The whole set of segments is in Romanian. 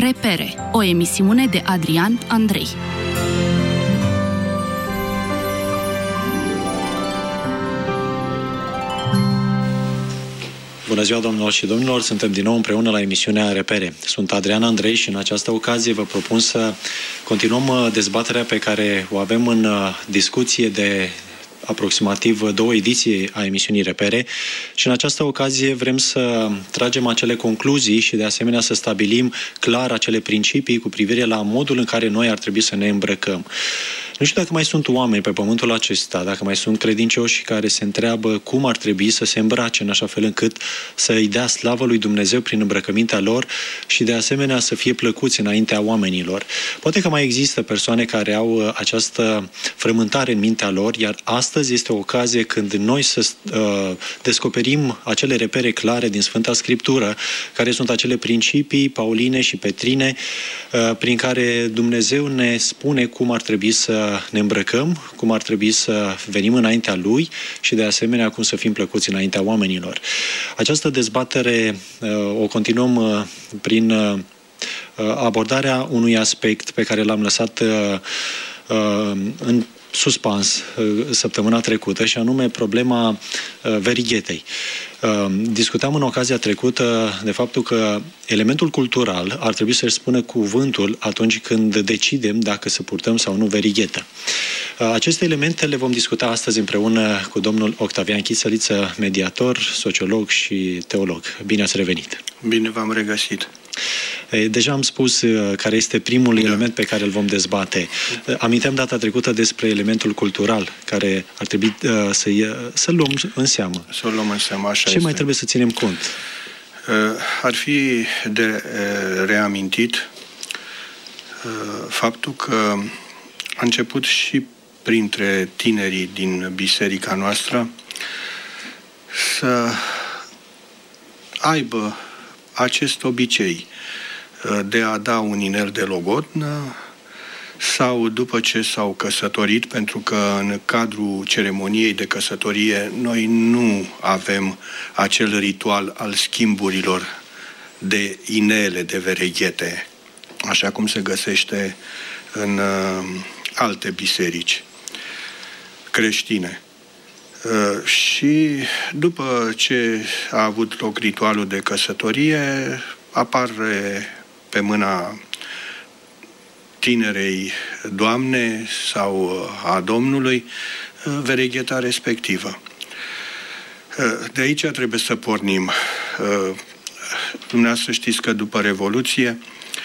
Repere, o emisiune de Adrian Andrei. Bună ziua, domnilor și domnilor! Suntem din nou împreună la emisiunea Repere. Sunt Adrian Andrei și în această ocazie vă propun să continuăm dezbaterea pe care o avem în discuție de aproximativ 2 ediții a emisiunii Repere și în această ocazie vrem să tragem acele concluzii și de asemenea să stabilim clar acele principii cu privire la modul în care noi ar trebui să ne îmbrăcăm. Nu știu dacă mai sunt oameni pe pământul acesta, dacă mai sunt credincioși care se întreabă cum ar trebui să se îmbrace în așa fel încât să îi dea slavă lui Dumnezeu prin îmbrăcămintea lor și de asemenea să fie plăcuți înaintea oamenilor. Poate că mai există persoane care au această frământare în mintea lor, iar astăzi este o ocazie când noi să descoperim acele repere clare din Sfânta Scriptură, care sunt acele principii pauline și petrine prin care Dumnezeu ne spune cum ar trebui să ne îmbrăcăm, cum ar trebui să venim înaintea Lui și de asemenea cum să fim plăcuți înaintea oamenilor. Această dezbatere o continuăm prin abordarea unui aspect pe care l-am lăsat în suspans săptămâna trecută și anume problema verighetei. Discutam în ocazia trecută de faptul că elementul cultural ar trebui să-și spună cuvântul atunci când decidem dacă să purtăm sau nu verighetă. Aceste elemente le vom discuta astăzi împreună cu domnul Octavian Chisăliță, mediator, sociolog și teolog. Bine ați revenit! Bine v-am regăsit! Deja am spus care este primul element pe care îl vom dezbate. Aminteam data trecută despre elementul cultural, care ar trebui să-l luăm în seamă. Să-l luăm în seamă, așa Ce mai trebuie să ținem cont? Ar fi de reamintit faptul că a început și printre tinerii din biserica noastră să aibă acest obicei de a da un inel de logodnă sau după ce s-au căsătorit, pentru că în cadrul ceremoniei de căsătorie noi nu avem acel ritual al schimburilor de inele, de vereghete, așa cum se găsește în alte biserici creștine. Și după ce a avut loc ritualul de căsătorie, apare pe mâna tinerei doamne sau a domnului veregheta respectivă. De aici trebuie să pornim. Dumneavoastră știți că după Revoluție,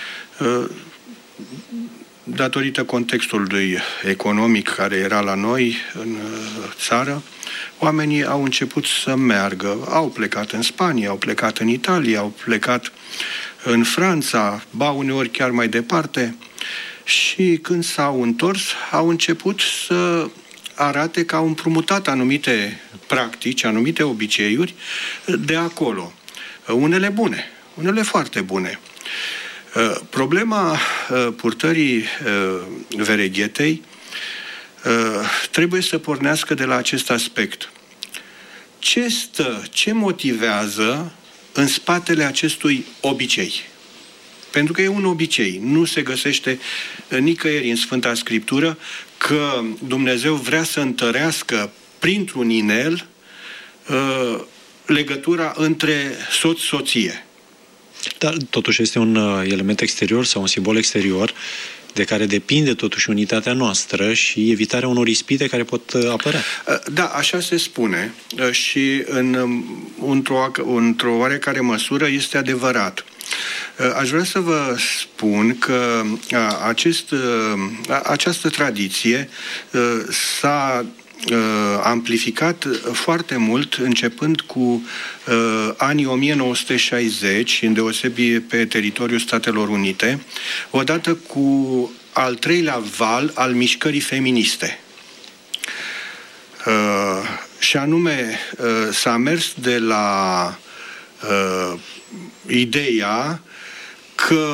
datorită contextului economic care era la noi în țară, oamenii au început să meargă. Au plecat în Spania, au plecat în Italia, au plecat în Franța, ba uneori chiar mai departe, și când s-au întors, au început să arate că au împrumutat anumite practici, anumite obiceiuri de acolo. Unele bune, unele foarte bune. Problema purtării vereghetei trebuie să pornească de la acest aspect. Ce motivează în spatele acestui obicei? Pentru că e un obicei. Nu se găsește nicăieri în Sfânta Scriptură că Dumnezeu vrea să întărească printr-un inel legătura între soț-soție. Dar totuși este un element exterior sau un simbol exterior de care depinde totuși unitatea noastră și evitarea unor ispite care pot apărea. Da, așa se spune și într-o oarecare măsură este adevărat. Aș vrea să vă spun că această tradiție s-a amplificat foarte mult începând cu anii 1960, îndeosebi pe teritoriul Statelor Unite, odată cu al treilea val al mișcării feministe. Și anume s-a mers de la ideea că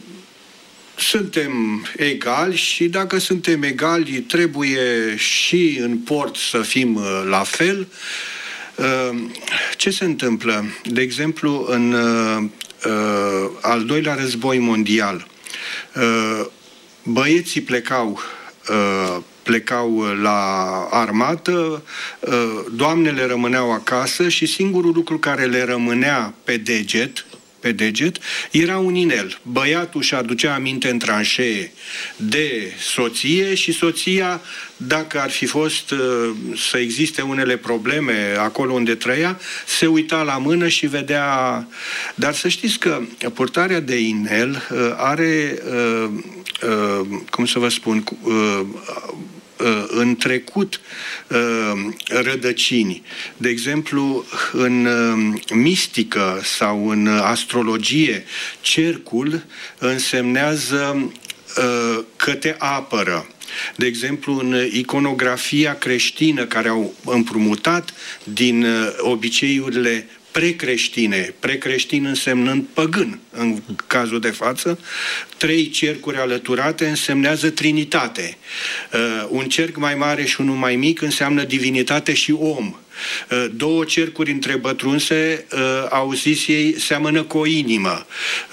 suntem egali și dacă suntem egali trebuie și în port să fim la fel. Ce se întâmplă? De exemplu, în al doilea război mondial, băieții plecau la armată, doamnele rămâneau acasă și singurul lucru care le rămânea pe deget era un inel. Băiatul își aducea aminte în tranșee de soție și soția, dacă ar fi fost să existe unele probleme acolo unde trăia, se uita la mână și vedea. Dar să știți că purtarea de inel are, cum să vă spun, în trecut rădăcini. De exemplu, în mistică sau în astrologie, cercul însemnează că te apără. De exemplu, în iconografia creștină, care au împrumutat din obiceiurile precreștin însemnând păgân, în cazul de față, 3 cercuri alăturate însemnează trinitate. Un cerc mai mare și unul mai mic înseamnă divinitate și om. 2 cercuri întrebătrunse, au zis ei, seamănă cu o inimă.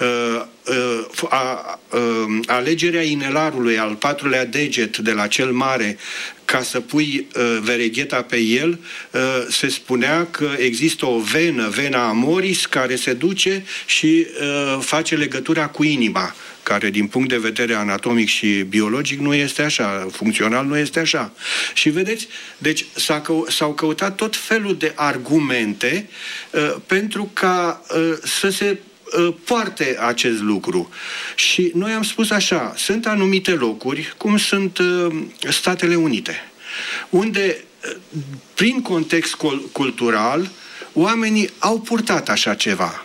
Alegerea inelarului, al 4-lea deget de la cel mare, ca să pui veregheta pe el, se spunea că există o vena amoris, care se duce și face legătura cu inima, care din punct de vedere anatomic și biologic nu este așa, funcțional nu este așa. Și vedeți, deci s-au căutat tot felul de argumente pentru ca să se poarte acest lucru. Și noi am spus așa, sunt anumite locuri, cum sunt Statele Unite, unde, prin context cultural, oamenii au purtat așa ceva.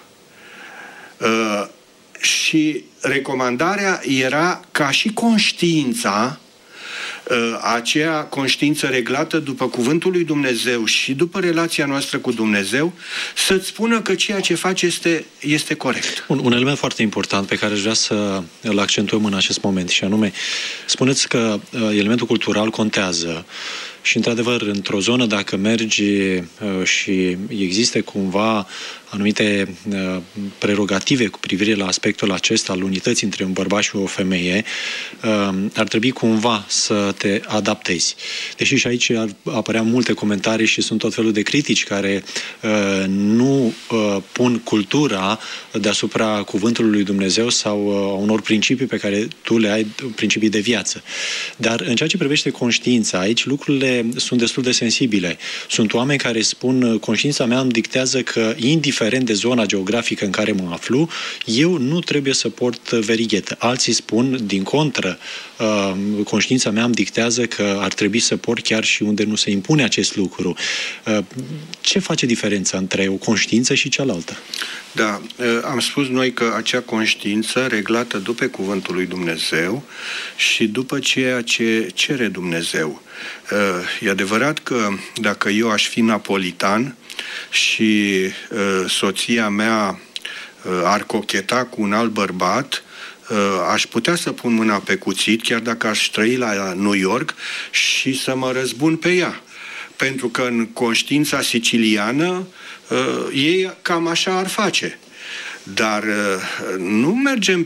Și recomandarea era ca și conștiința, aceea conștiință reglată după cuvântul lui Dumnezeu și după relația noastră cu Dumnezeu, să-ți spună că ceea ce faci este corect. Un element foarte important pe care aș vrea să îl accentuăm în acest moment, și anume, spuneți că elementul cultural contează. Și, într-adevăr, într-o zonă, dacă mergi și există cumva anumite prerogative cu privire la aspectul acesta al unității între un bărbat și o femeie, ar trebui cumva să te adaptezi. Deși și aici ar apărea multe comentarii și sunt tot felul de critici care nu pun cultura deasupra cuvântului lui Dumnezeu sau a unor principii pe care tu le ai, principii de viață. Dar în ceea ce privește conștiința, aici lucrurile sunt destul de sensibile. Sunt oameni care spun, conștiința mea îmi dictează că, indiferent de zona geografică în care mă aflu, eu nu trebuie să port verighetă. Alții spun, din contră, conștiința mea îmi dictează că ar trebui să port chiar și unde nu se impune acest lucru. Ce face diferența între o conștiință și cealaltă? Da, am spus noi că acea conștiință reglată după cuvântul lui Dumnezeu și după ceea ce cere Dumnezeu. E adevărat că dacă eu aș fi napolitan și soția mea ar cocheta cu un alt bărbat, aș putea să pun mâna pe cuțit, chiar dacă aș trăi la New York, și să mă răzbun pe ea. Pentru că în conștiința siciliană ei cam așa ar face. Dar nu mergem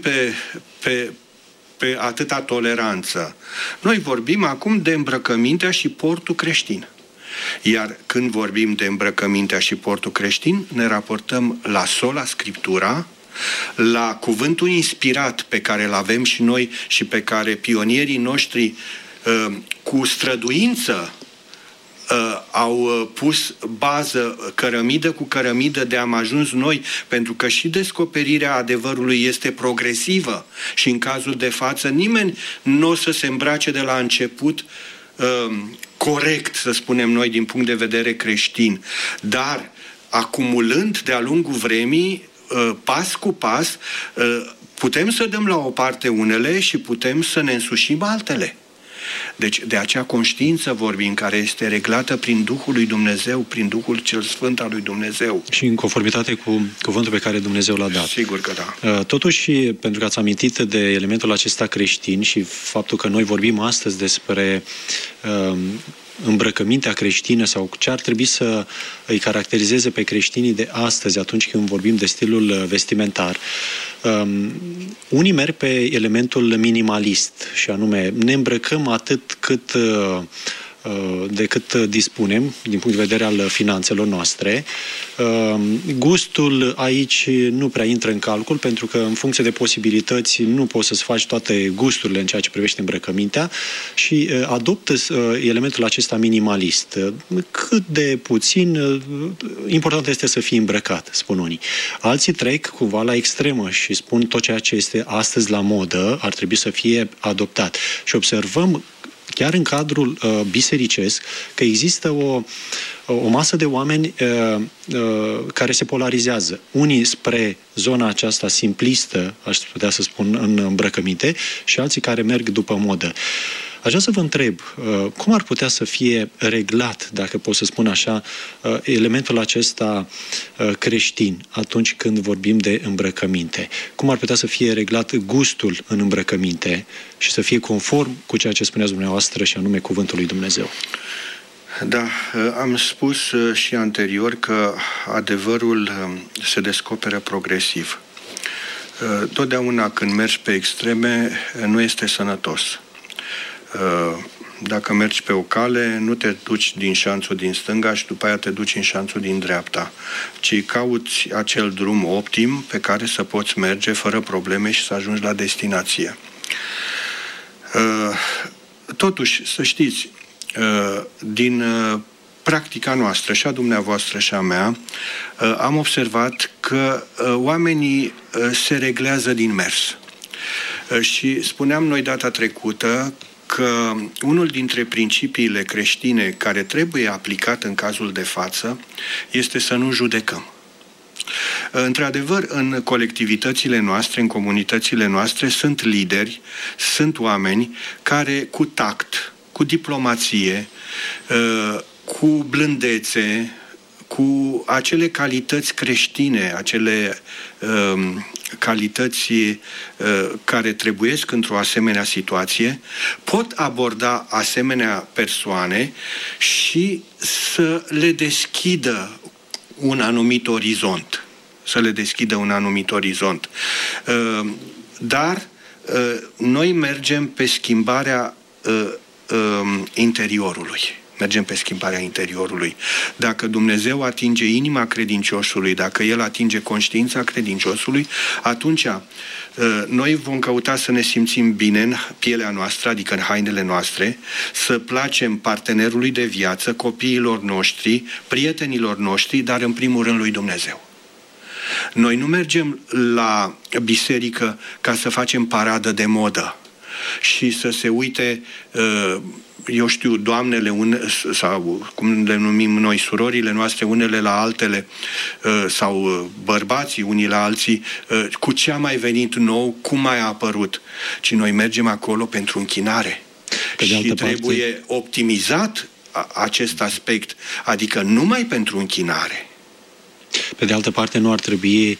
pe atâta toleranță. Noi vorbim acum de îmbrăcămintea și portul creștin. Iar când vorbim de îmbrăcămintea și portul creștin, ne raportăm la sola Scriptura, la cuvântul inspirat pe care îl avem și noi și pe care pionierii noștri cu străduință au pus bază cărămidă cu cărămidă de am ajuns noi, pentru că și descoperirea adevărului este progresivă și în cazul de față nimeni nu o să se îmbrace de la început corect, să spunem noi, din punct de vedere creștin, dar acumulând de-a lungul vremii, pas cu pas, putem să dăm la o parte unele și putem să ne însușim altele. Deci de acea conștiință vorbim, care este reglată prin Duhul lui Dumnezeu, prin Duhul cel Sfânt al lui Dumnezeu. Și în conformitate cu cuvântul pe care Dumnezeu l-a dat. Sigur că da. Totuși, pentru că ați amintit de elementul acesta creștin și faptul că noi vorbim astăzi despre îmbrăcămintea creștină sau ce ar trebui să îi caracterizeze pe creștinii de astăzi atunci când vorbim de stilul vestimentar. Unii merg pe elementul minimalist și anume ne îmbrăcăm atât de cât dispunem din punct de vedere al finanțelor noastre. Gustul aici nu prea intră în calcul pentru că în funcție de posibilități nu poți să-ți faci toate gusturile în ceea ce privește îmbrăcămintea și adoptă elementul acesta minimalist. Cât de puțin, important este să fii îmbrăcat, spun unii. Alții trec cumva la extremă și spun tot ceea ce este astăzi la modă ar trebui să fie adoptat. Și observăm chiar în cadrul bisericesc, că există o masă de oameni care se polarizează. Unii spre zona aceasta simplistă, aș putea să spun, în îmbrăcăminte, și alții care merg după modă. Aș vrea să vă întreb, cum ar putea să fie reglat, dacă pot să spun așa, elementul acesta creștin atunci când vorbim de îmbrăcăminte? Cum ar putea să fie reglat gustul în îmbrăcăminte și să fie conform cu ceea ce spuneați dumneavoastră și anume Cuvântul lui Dumnezeu? Da, am spus și anterior că adevărul se descoperă progresiv. Totdeauna când mergi pe extreme, nu este sănătos. Dacă mergi pe o cale, nu te duci din șanțul din stânga și după aia te duci în șanțul din dreapta, ci cauți acel drum optim pe care să poți merge fără probleme și să ajungi la destinație. Totuși, să știți, din practica noastră, și a dumneavoastră și a mea, am observat că oamenii se reglează din mers. Și spuneam noi data trecută că unul dintre principiile creștine care trebuie aplicat în cazul de față este să nu judecăm. Într-adevăr, în colectivitățile noastre, în comunitățile noastre, sunt lideri, sunt oameni care cu tact, cu diplomație, cu blândețe, cu acele calități creștine, acele calități care trebuiesc într-o asemenea situație, pot aborda asemenea persoane și să le deschidă un anumit orizont. Să le deschidă un anumit orizont. Dar noi mergem pe schimbarea interiorului. Mergem pe schimbarea interiorului. Dacă Dumnezeu atinge inima credinciosului, dacă El atinge conștiința credinciosului, atunci noi vom căuta să ne simțim bine în pielea noastră, adică în hainele noastre, să placem partenerului de viață, copiilor noștri, prietenilor noștri, dar în primul rând lui Dumnezeu. Noi nu mergem la biserică ca să facem paradă de modă și să se uite eu știu, doamnele sau cum le numim noi, surorile noastre, unele la altele, sau bărbații unii la alții, cu ce a mai venit nou, cum mai a apărut. Ci noi mergem acolo pentru închinare. Și trebuie optimizat acest aspect, adică numai pentru închinare. Pe de altă parte, nu ar trebui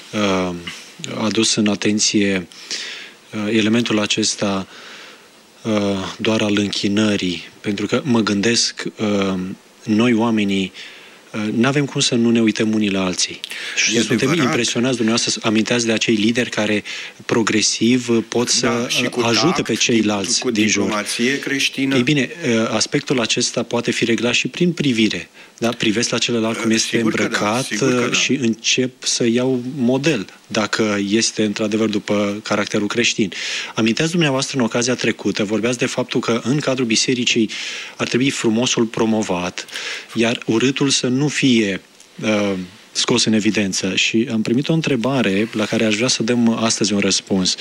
adus în atenție elementul acesta doar al închinării, pentru că mă gândesc, noi oamenii n-avem cum să nu ne uităm unii la alții. Și suntem impresionați, dumneavoastră, aminteați de acei lideri care progresiv pot să ajute pe ceilalți din jur. Creștină. Ei bine, aspectul acesta poate fi reglat și prin privire. Da? Privesc la celălalt cum este îmbrăcat și încep să iau model, dacă este într-adevăr după caracterul creștin. Aminteați dumneavoastră în ocazia trecută, vorbeați de faptul că în cadrul bisericii ar trebui frumosul promovat, iar urâtul să nu fie scos în evidență. Și am primit o întrebare la care aș vrea să dăm astăzi un răspuns.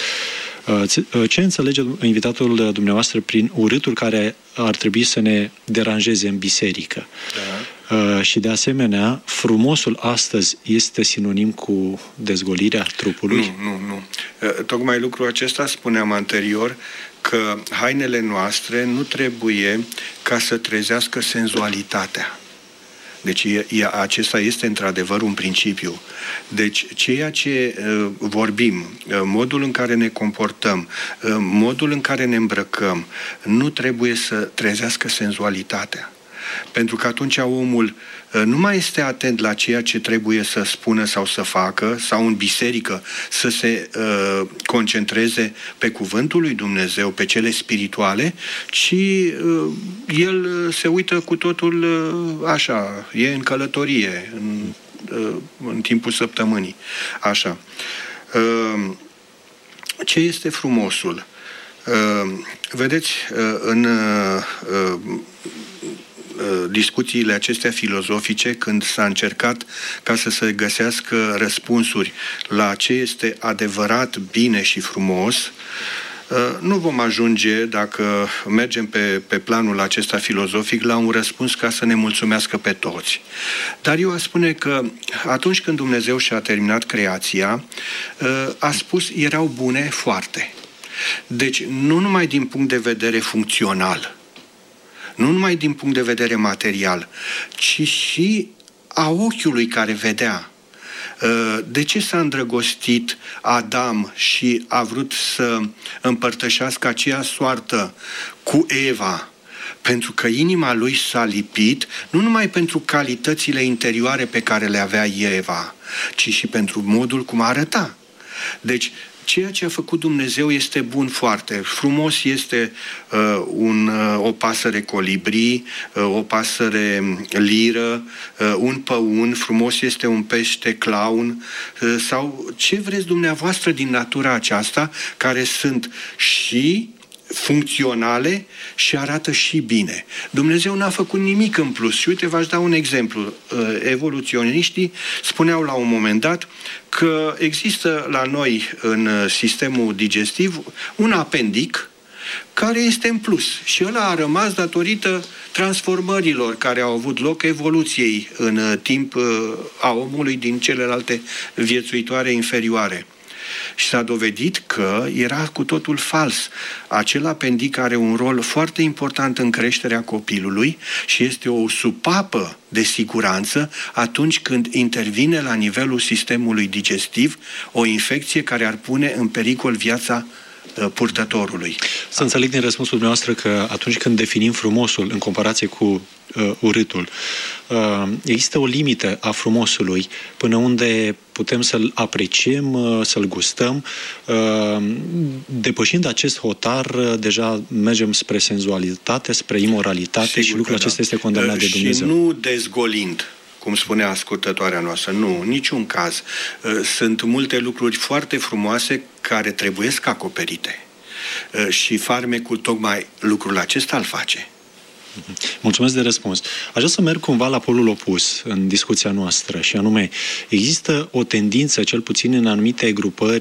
Ce înțelege invitatul dumneavoastră prin urâtul care ar trebui să ne deranjeze în biserică? Da. Și de asemenea, frumosul astăzi este sinonim cu dezgolirea trupului? Nu. Tocmai lucrul acesta spuneam anterior, că hainele noastre nu trebuie ca să trezească senzualitatea. Deci acesta este într-adevăr un principiu. Deci ceea ce vorbim, modul în care ne comportăm, modul în care ne îmbrăcăm, nu trebuie să trezească senzualitatea. Pentru că atunci omul nu mai este atent la ceea ce trebuie să spună sau să facă, sau în biserică să se concentreze pe cuvântul lui Dumnezeu, pe cele spirituale, ci el se uită cu totul așa, e în călătorie, în timpul săptămânii. Așa. Ce este frumosul? Vedeți, în discuțiile acestea filozofice, când s-a încercat ca să se găsească răspunsuri la ce este adevărat, bine și frumos, nu vom ajunge, dacă mergem pe planul acesta filozofic, la un răspuns ca să ne mulțumească pe toți. Dar eu aș spune că atunci când Dumnezeu și-a terminat creația, a spus, erau bune foarte. Deci, nu numai din punct de vedere funcțional, nu numai din punct de vedere material, ci și a ochiului care vedea. De ce s-a îndrăgostit Adam și a vrut să împărtășească aceea soartă cu Eva? Pentru că inima lui s-a lipit, nu numai pentru calitățile interioare pe care le avea Eva, ci și pentru modul cum arăta. Deci, ceea ce a făcut Dumnezeu este bun foarte. Frumos este o pasăre colibri, o pasăre liră, un păun, frumos este un pește clown, sau ce vreți dumneavoastră din natura aceasta, care sunt și funcționale și arată și bine. Dumnezeu n-a făcut nimic în plus. Și uite, v-aș da un exemplu. Evoluționiștii spuneau la un moment dat că există la noi în sistemul digestiv un apendic care este în plus și ăla a rămas datorită transformărilor care au avut loc, evoluției în timp a omului din celelalte viețuitoare inferioare. Și s-a dovedit că era cu totul fals. Acel apendic are un rol foarte important în creșterea copilului și este o supapă de siguranță atunci când intervine la nivelul sistemului digestiv o infecție care ar pune în pericol viața purtătorului. Să înțeleg din răspunsul dumneavoastră că atunci când definim frumosul în comparație cu urâtul, există o limită a frumosului până unde putem să-l apreciem, să-l gustăm. Depășind acest hotar, deja mergem spre senzualitate, spre imoralitate. Sigur, și lucrul acesta este condamnat de Dumnezeu. Și nu dezgolind, cum spunea ascultătoarea noastră. Nu, niciun caz. Sunt multe lucruri foarte frumoase care trebuiesc acoperite. Și farmecul tocmai lucrul acesta îl face. Mulțumesc de răspuns. Aș vrea să merg cumva la polul opus în discuția noastră și anume, există o tendință, cel puțin în anumite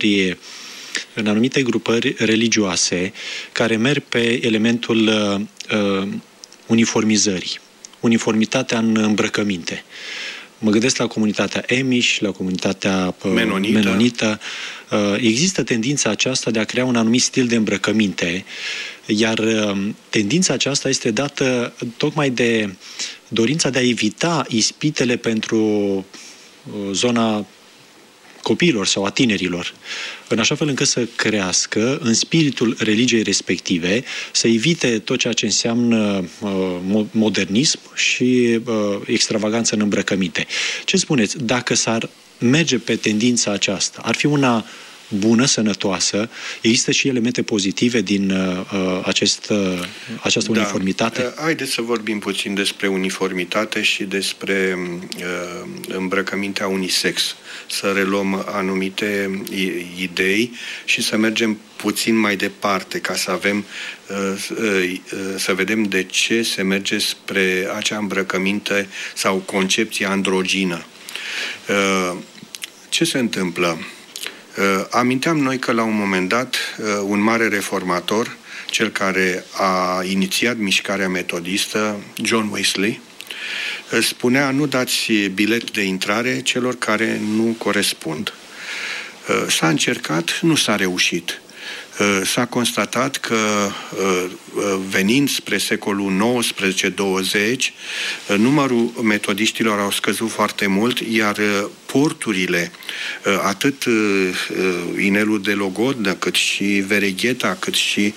grupări religioase, care merg pe elementul uniformizării. Uniformitatea în îmbrăcăminte. Mă gândesc la comunitatea Amish, la comunitatea menonită. Există tendința aceasta de a crea un anumit stil de îmbrăcăminte, iar tendința aceasta este dată tocmai de dorința de a evita ispitele pentru zona copiilor sau a tinerilor, în așa fel încât să crească în spiritul religiei respective, să evite tot ceea ce înseamnă modernism și extravaganță în îmbrăcăminte. Ce spuneți? Dacă s-ar merge pe tendința aceasta, ar fi una bună, sănătoasă? Există și elemente pozitive din această uniformitate? Haideți să vorbim puțin despre uniformitate și despre îmbrăcămintea unisex. Să reluăm anumite idei și să mergem puțin mai departe ca să avem să vedem de ce se merge spre acea îmbrăcăminte sau concepție androgină. Ce se întâmplă? Aminteam noi că la un moment dat un mare reformator, cel care a inițiat mișcarea metodistă, John Wesley, spunea: nu dați bilet de intrare celor care nu corespund. S-a încercat, nu s-a reușit. S-a constatat că venind spre secolul XIX-20, numărul metodiștilor au scăzut foarte mult, iar porturile, atât inelul de Logodnă, cât și Veregheta, cât și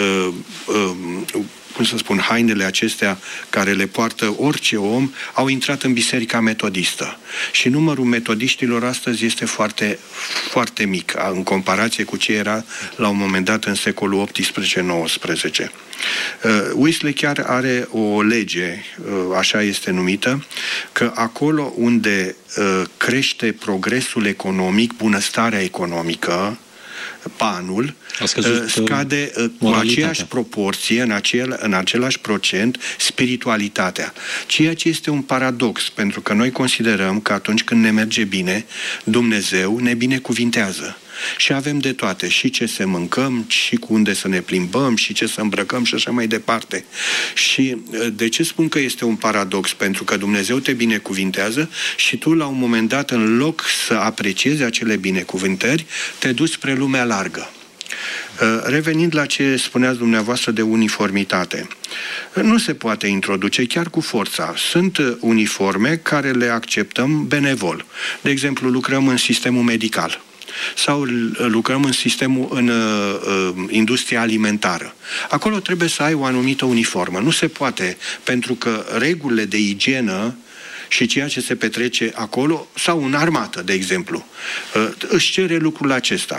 hainele acestea care le poartă orice om, au intrat în Biserica Metodistă. Și numărul metodiștilor astăzi este foarte, foarte mic, în comparație cu ce era la un moment dat în secolul XVIII-XIX. Wesley chiar are o lege, așa este numită, că acolo unde crește progresul economic, bunăstarea economică, banul, scade cu aceeași proporție, în același procent, spiritualitatea. Ceea ce este un paradox, pentru că noi considerăm că atunci când ne merge bine, Dumnezeu ne binecuvintează. Și avem de toate, și ce să mâncăm, și cu unde să ne plimbăm, și ce să îmbrăcăm și așa mai departe. Și de ce spun că este un paradox? Pentru că Dumnezeu te binecuvintează și tu, la un moment dat, în loc să apreciezi acele binecuvântări, te duci spre lumea largă. Revenind la ce spuneați dumneavoastră de uniformitate, nu se poate introduce chiar cu forța. Sunt uniforme care le acceptăm benevol. De exemplu, lucrăm în sistemul medical sau lucrăm în industria alimentară. Acolo trebuie să ai o anumită uniformă. Nu se poate, pentru că regulile de igienă și ceea ce se petrece acolo, sau în armată, de exemplu, își cere lucrul acesta.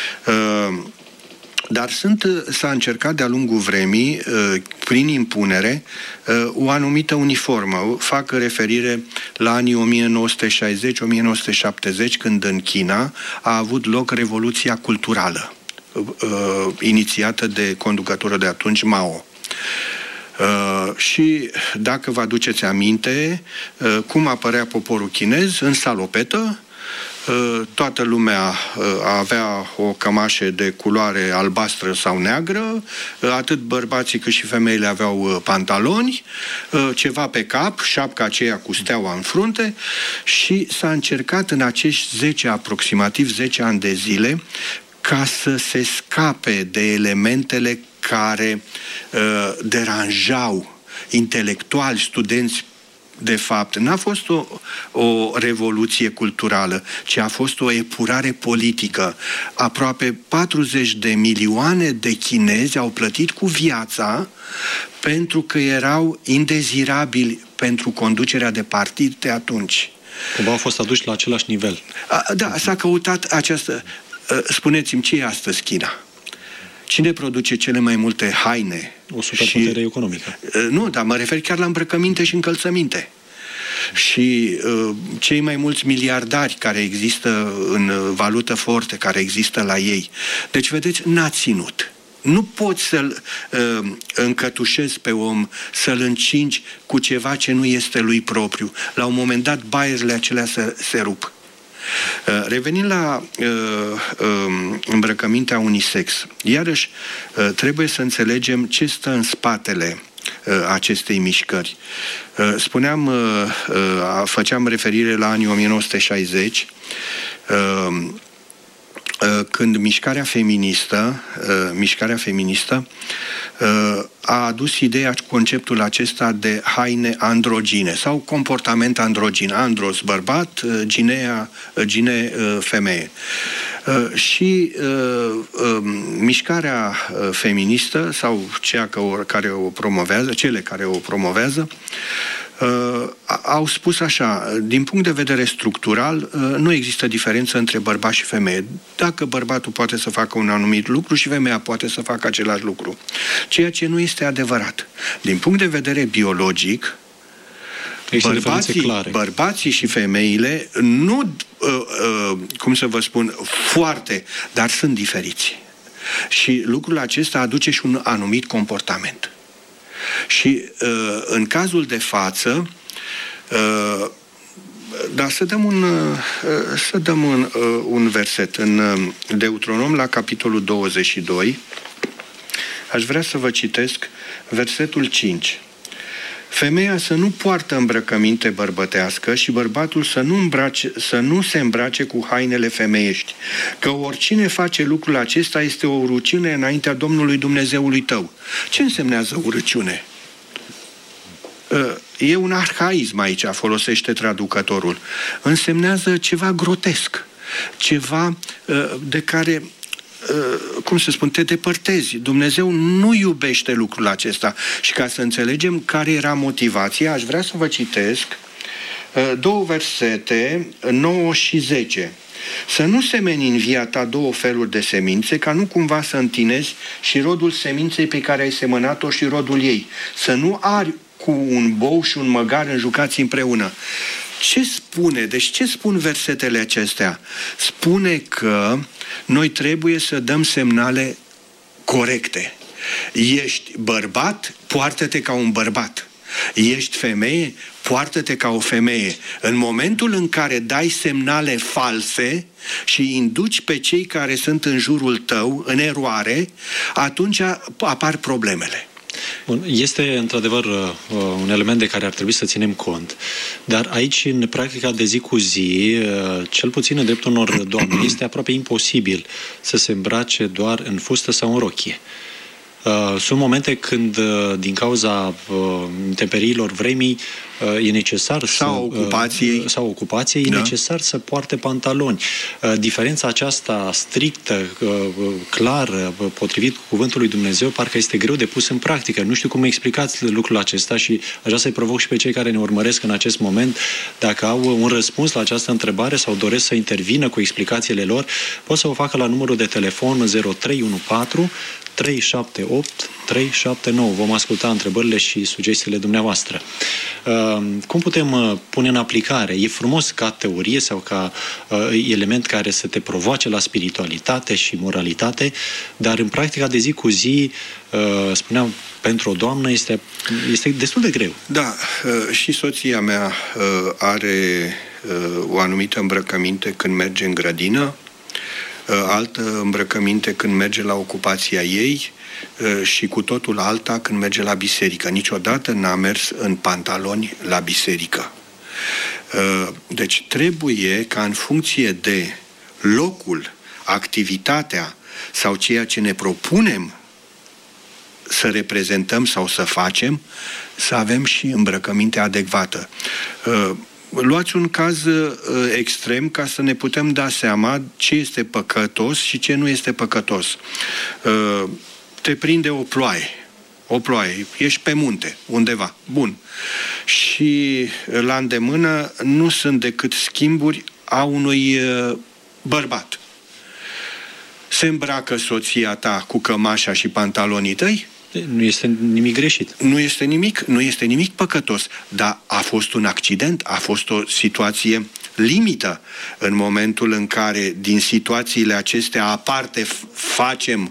Dar s-a încercat de-a lungul vremii, prin impunere, o anumită uniformă. Fac referire la anii 1960-1970, când în China a avut loc Revoluția Culturală, inițiată de conducătorul de atunci, Mao. Și dacă vă aduceți aminte, cum apărea poporul chinez în salopetă, toată lumea avea o cămașă de culoare albastră sau neagră, atât bărbații cât și femeile aveau pantaloni, ceva pe cap, șapca aceea cu steaua în frunte, și s-a încercat în acești aproximativ 10 ani de zile, ca să se scape de elementele care deranjau intelectuali, studenți. De fapt, n-a fost o revoluție culturală, ci a fost o epurare politică. Aproape 40 de milioane de chinezi au plătit cu viața pentru că erau indezirabili pentru conducerea de partid de atunci. Cumva au fost aduși la același nivel. Da, s-a căutat această... Spuneți-mi, ce e astăzi China? Cine produce cele mai multe haine? O superputere economică. Nu, dar mă refer chiar la îmbrăcăminte și încălțăminte. Și cei mai mulți miliardari care există în valută forte, care există la ei. Deci, vedeți, n-a ținut. Nu poți să-l încătușezi pe om, să-l încingi cu ceva ce nu este lui propriu. La un moment dat, baierile acelea se rup. Revenind la îmbrăcămintea unisex, iarăși trebuie să înțelegem ce stă în spatele acestei mișcări. Spuneam, făceam referire la anii 1960, când mișcarea feministă a adus ideea, conceptul acesta de haine androgine sau comportament androgin. Andros bărbat, gine femeie. Și mișcarea feministă sau cele care o promovează au spus așa: din punct de vedere structural, nu există diferență între bărbat și femeie. Dacă bărbatul poate să facă un anumit lucru și femeia poate să facă același lucru. Ceea ce nu este adevărat. Din punct de vedere biologic, bărbații și femeile nu, foarte, dar sunt diferiți. Și lucrul acesta aduce și un anumit comportament. Și în cazul de față, dar să dăm un verset în Deuteronom, la capitolul 22. Aș vrea să vă citesc versetul 5. Femeia să nu poartă îmbrăcăminte bărbătească și bărbatul să nu se îmbrace cu hainele femeiești. Că oricine face lucrul acesta este o urăciune înaintea Domnului Dumnezeului tău. Ce însemnează urăciune? E un arhaism aici, folosește traducătorul. Însemnează ceva grotesc, ceva de care, cum să spun, te depărtezi. Dumnezeu nu iubește lucrul acesta. Și ca să înțelegem care era motivația, aș vrea să vă citesc două versete, 9 și 10. Să nu semeni în via ta două feluri de semințe, ca nu cumva să întinezi și rodul seminței pe care ai semănat-o și rodul ei. Să nu ari cu un bou și un măgar înjucați împreună. Ce spune? Deci ce spun versetele acestea? Spune că noi trebuie să dăm semnale corecte. Ești bărbat, poartă-te ca un bărbat. Ești femeie, poartă-te ca o femeie. În momentul în care dai semnale false și induci pe cei care sunt în jurul tău în eroare, atunci apar problemele. Bun, este într-adevăr un element de care ar trebui să ținem cont. Dar aici, în practica de zi cu zi, cel puțin în dreptul unor doamne, este aproape imposibil să se îmbrace doar în fustă sau în rochie. Sunt momente când, din cauza intemperiilor vremii, e necesar sau ocupației, e necesar să poarte pantaloni. Diferența aceasta strictă, clară, potrivit cuvântul lui Dumnezeu, parcă este greu de pus în practică. Nu știu cum explicați lucrul acesta și aș vrea să-i provoc și pe cei care ne urmăresc în acest moment, dacă au un răspuns la această întrebare sau doresc să intervină cu explicațiile lor, pot să o facă la numărul de telefon 0314 378 379. Vom asculta întrebările și sugestiile dumneavoastră. Cum putem pune în aplicare? E frumos ca teorie sau ca element care să te provoace la spiritualitate și moralitate, dar în practica de zi cu zi, spuneam, pentru o doamnă este destul de greu. Da, și soția mea are o anumită îmbrăcăminte când merge în grădină, altă îmbrăcăminte când merge la ocupația ei și cu totul alta când merge la biserică. Niciodată n-a mers în pantaloni la biserică. Deci trebuie ca în funcție de locul, activitatea sau ceea ce ne propunem să reprezentăm sau să facem, să avem și îmbrăcăminte adecvată. Luați un caz extrem ca să ne putem da seama ce este păcătos și ce nu este păcătos. Te prinde o ploaie, ești pe munte, undeva, bun. Și la îndemână nu sunt decât schimburi a unui bărbat. Se îmbracă soția ta cu cămașa și pantalonii tăi? Nu este nimic greșit. Nu este nimic păcătos, dar a fost un accident, a fost o situație limită. În momentul în care din situațiile acestea aparte facem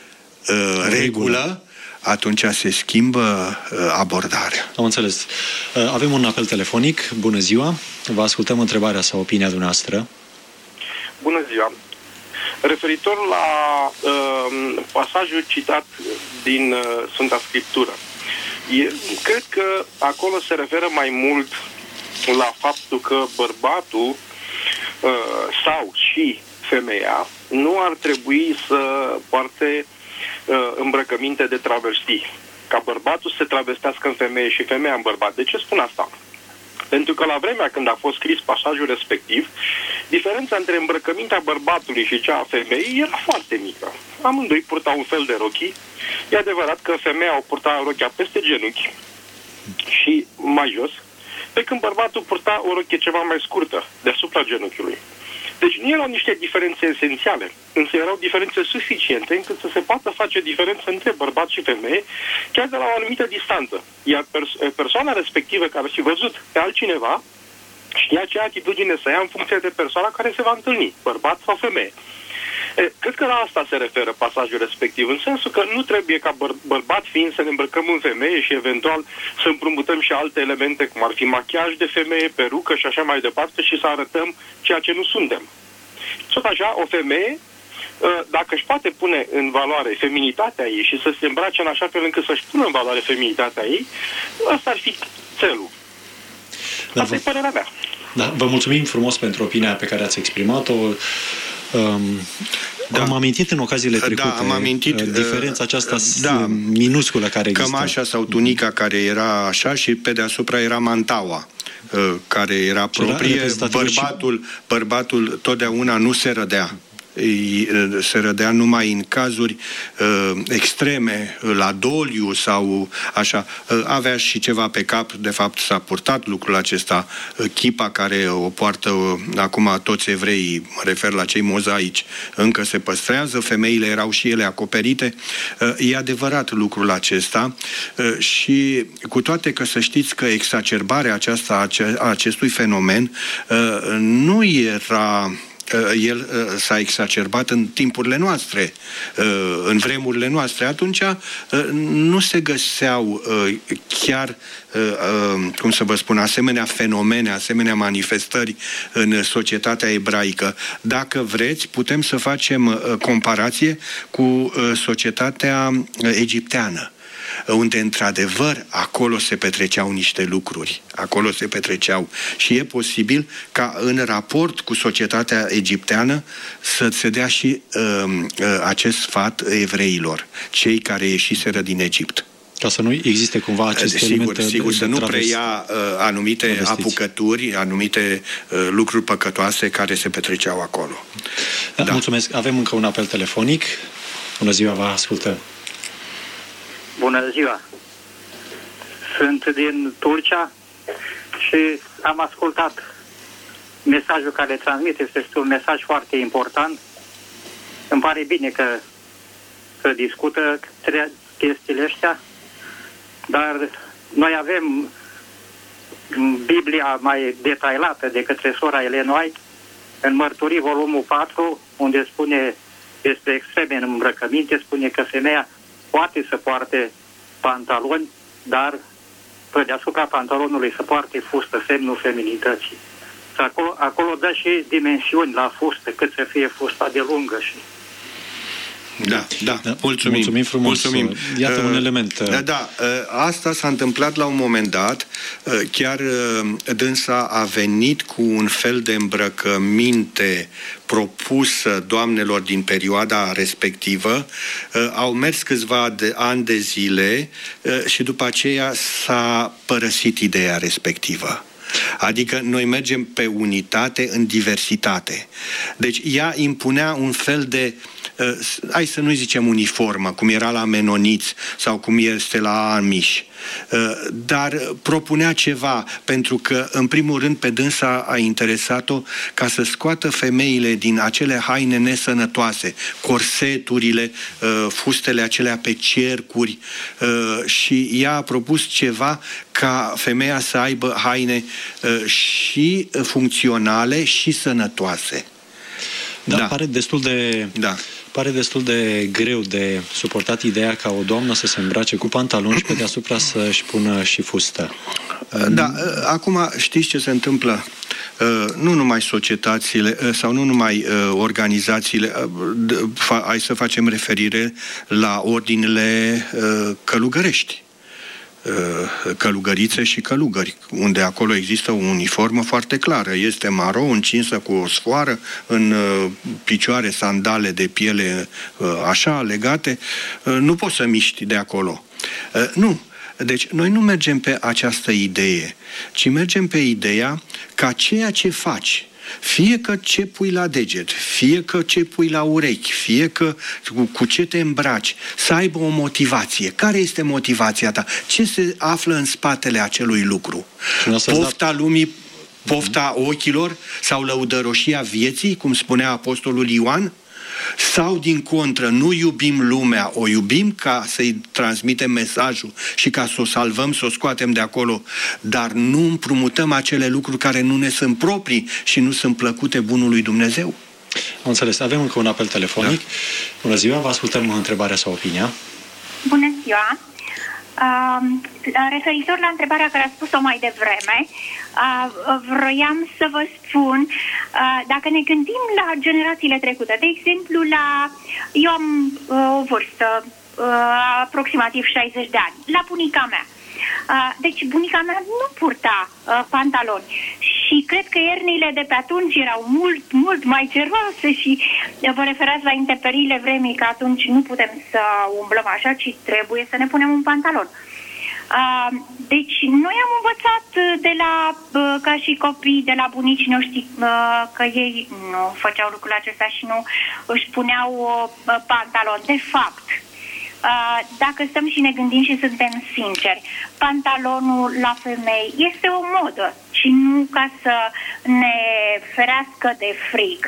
regulă, atunci se schimbă abordarea. Am înțeles. Avem un apel telefonic. Bună ziua! Vă ascultăm întrebarea sau opinia dumneavoastră. Bună ziua! Referitor la pasajul citat din Sfânta Scriptură, cred că acolo se referă mai mult la faptul că bărbatul sau și femeia nu ar trebui să poarte îmbrăcăminte de travesti. Ca bărbatul să se travestească în femeie și femeia în bărbat. De ce spun asta? Pentru că la vremea când a fost scris pasajul respectiv, diferența între îmbrăcămintea bărbatului și cea a femeii era foarte mică. Amândoi purtau un fel de rochii. E adevărat că femeia o purta rochia peste genunchi și mai jos, pe când bărbatul purta o rochie ceva mai scurtă, deasupra genunchiului. Deci nu erau niște diferențe esențiale, însă erau diferențe suficiente încât să se poată face diferență între bărbat și femeie, chiar de la o anumită distanță. Iar persoana respectivă care a fi văzut pe altcineva știa ce atitudine să ia în funcție de persoana care se va întâlni, bărbat sau femeie. Cred că la asta se referă pasajul respectiv, în sensul că nu trebuie ca bărbat fiind să ne îmbrăcăm în femeie și eventual să împrumutăm și alte elemente, cum ar fi machiaj de femeie, perucă și așa mai departe, și să arătăm ceea ce nu suntem. Tot așa, o femeie dacă își poate pune în valoare feminitatea ei și să se îmbrace în așa fel încât să-și pună în valoare feminitatea ei, ăsta ar fi țelul. Asta e părerea mea. Da, vă mulțumim frumos pentru opinia pe care ați exprimat-o. Am amintit în ocaziile trecute diferența aceasta minusculă care există. Cămașa sau tunica care era așa și pe deasupra era mantaua care era proprie. Bărbatul totdeauna nu se rădea. Se rădea numai în cazuri extreme, la doliu sau așa. Avea și ceva pe cap, de fapt s-a purtat lucrul acesta, chipa care o poartă acum toți evreii, mă refer la cei mozaici, încă se păstrează, femeile erau și ele acoperite. E adevărat lucrul acesta și cu toate că să știți că exacerbarea aceasta a acestui fenomen nu era... El s-a exacerbat în timpurile noastre, în vremurile noastre. Atunci nu se găseau chiar, cum să vă spun, asemenea fenomene, asemenea manifestări în societatea ebraică. Dacă vreți, putem să facem comparație cu societatea egipteană, unde, într-adevăr, acolo se petreceau niște lucruri. Acolo se petreceau. Și e posibil ca în raport cu societatea egipteană să se dea și acest sfat evreilor, cei care ieșiseră din Egipt. Ca să nu existe cumva acest element sigur, să nu preia anumite apucături, anumite lucruri păcătoase care se petreceau acolo. Da. Mulțumesc. Avem încă un apel telefonic. Bună ziua, vă ascultăm. Bună ziua! Sunt din Turcia și am ascultat mesajul care transmite. Este un mesaj foarte important. Îmi pare bine că discută chestiile astea, dar noi avem Biblia mai detailată de către sora Ellen White în Mărturii, volumul 4, unde spune despre extreme în îmbrăcăminte, spune că femeia poate să poarte pantaloni, dar pe deasupra pantalonului să poarte fustă, semnul feminității. Acolo dă și dimensiuni la fustă, cât să fie fusta de lungă și... Da, mulțumim frumos. Iată un element. Asta s-a întâmplat la un moment dat. Chiar dânsa a venit cu un fel de îmbrăcăminte propusă doamnelor din perioada respectivă. Au mers câțiva ani de zile și după aceea s-a părăsit ideea respectivă. Adică noi mergem pe unitate în diversitate. Deci ea impunea un fel de, hai să nu zicem uniformă, cum era la menoniți sau cum este la amiși, dar propunea ceva, pentru că în primul rând pe dânsa a interesat-o ca să scoată femeile din acele haine nesănătoase, corseturile, fustele acelea pe cercuri, și ea a propus ceva ca femeia să aibă haine și funcționale și sănătoase. Pare destul de greu de suportat ideea ca o doamnă să se îmbrace cu pantaloni și pe deasupra să-și pună și fustă. Acum știți ce se întâmplă? Nu numai societățile sau nu numai organizațiile, hai să facem referire la ordinele călugărești, călugărițe și călugări, unde acolo există o uniformă foarte clară. Este maro, încinsă cu o sfoară, în picioare sandale de piele așa, legate. Nu poți să miști de acolo. Nu. Deci noi nu mergem pe această idee, ci mergem pe ideea ca ceea ce faci, fie că ce pui la deget, fie că ce pui la urechi, fie că cu ce te îmbraci, să aibă o motivație. Care este motivația ta? Ce se află în spatele acelui lucru? Pofta lumii, pofta ochilor sau lăudăroșia vieții, cum spunea apostolul Ioan? Sau, din contră, nu iubim lumea, o iubim ca să-i transmitem mesajul și ca să o salvăm, să o scoatem de acolo, dar nu împrumutăm acele lucruri care nu ne sunt proprii și nu sunt plăcute bunului Dumnezeu. Am înțeles. Avem încă un apel telefonic. Bună ziua, vă ascultăm întrebarea sau opinia. Bună ziua! Referitor la întrebarea care a spus-o mai devreme, vroiam să vă spun Dacă ne gândim la generațiile trecute, de exemplu, eu am o vârstă aproximativ 60 de ani, la bunica mea. Deci bunica mea nu purta pantaloni și cred că iernile de pe atunci erau mult, mult mai geroase și vă referați la intemperiile vremii, că atunci nu putem să umblăm așa, ci trebuie să ne punem un pantalon. Deci noi am învățat ca și copii de la bunicii noștri că ei nu făceau lucrul acesta și nu își puneau pantalon. De fapt, dacă stăm și ne gândim și suntem sinceri, pantalonul la femei este o modă și nu ca să ne ferească de frig.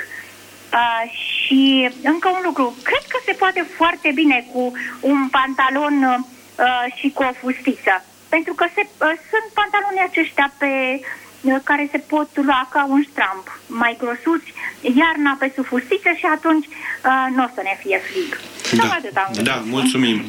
Și încă un lucru, cred că se poate foarte bine cu un pantalon și cu o fustiță, pentru că sunt pantaloni aceștia care se pot lua ca un stramp, mai grosuți, iarna pe sub fustiță și atunci nu o să ne fie frig. Da, mulțumim.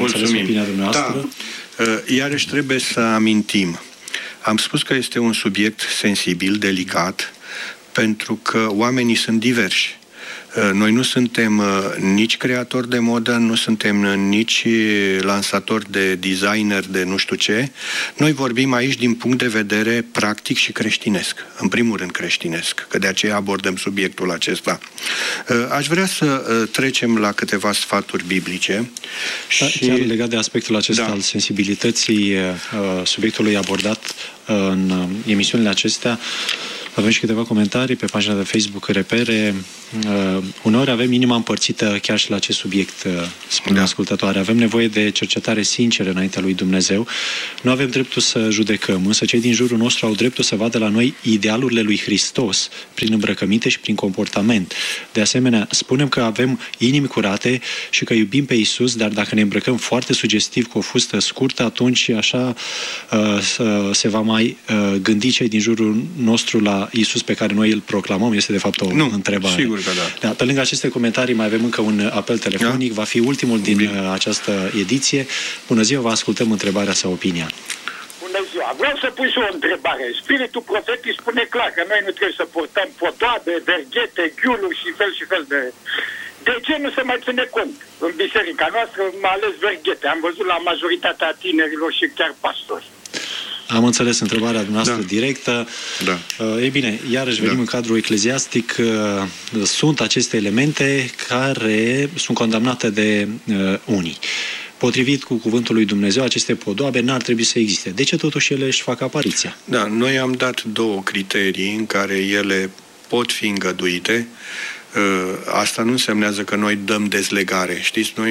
Da. Iarăși trebuie să amintim. Am spus că este un subiect sensibil, delicat, pentru că oamenii sunt diversi. Noi nu suntem nici creatori de modă, nu suntem nici lansatori de designer de nu știu ce. Noi vorbim aici din punct de vedere practic și creștinesc. În primul rând creștinesc, că de aceea abordăm subiectul acesta. Aș vrea să trecem la câteva sfaturi biblice. Chiar legat de aspectul acesta al sensibilității subiectului abordat în emisiunile acestea, avem și câteva comentarii pe pagina de Facebook Repere. Uneori avem inima împărțită chiar și la acest subiect, spune ascultătoare. Avem nevoie de cercetare sinceră înaintea lui Dumnezeu. Nu avem dreptul să judecăm, însă cei din jurul nostru au dreptul să vadă la noi idealurile lui Hristos prin îmbrăcăminte și prin comportament. De asemenea, spunem că avem inimi curate și că iubim pe Iisus, dar dacă ne îmbrăcăm foarte sugestiv cu o fustă scurtă, atunci așa se va mai gândi cei din jurul nostru la Iisus pe care noi îl proclamăm. Este de fapt o întrebare. Sigur că da. Pe lângă aceste comentarii mai avem încă un apel telefonic. Va fi ultimul din această ediție. Bună ziua, vă ascultăm întrebarea sau opinia. Bună ziua. Vreau să pun și o întrebare. Spiritul profetic spune clar că noi nu trebuie să purtăm potoabe, verghete, ghiuluri și fel de... De ce nu se mai ține cont în biserica noastră, mai ales verghete? Am văzut la majoritatea tinerilor și chiar pastori. Am înțeles întrebarea dumneavoastră directă. Ei bine, iarăși venim în cadrul ecleziastic. Sunt aceste elemente care sunt condamnate de unii. Potrivit cu cuvântul lui Dumnezeu, aceste podoabe n-ar trebui să existe. De ce totuși ele își fac apariția? Da, noi am dat două criterii în care ele pot fi îngăduite. Asta nu însemnează că noi dăm dezlegare. Știți, noi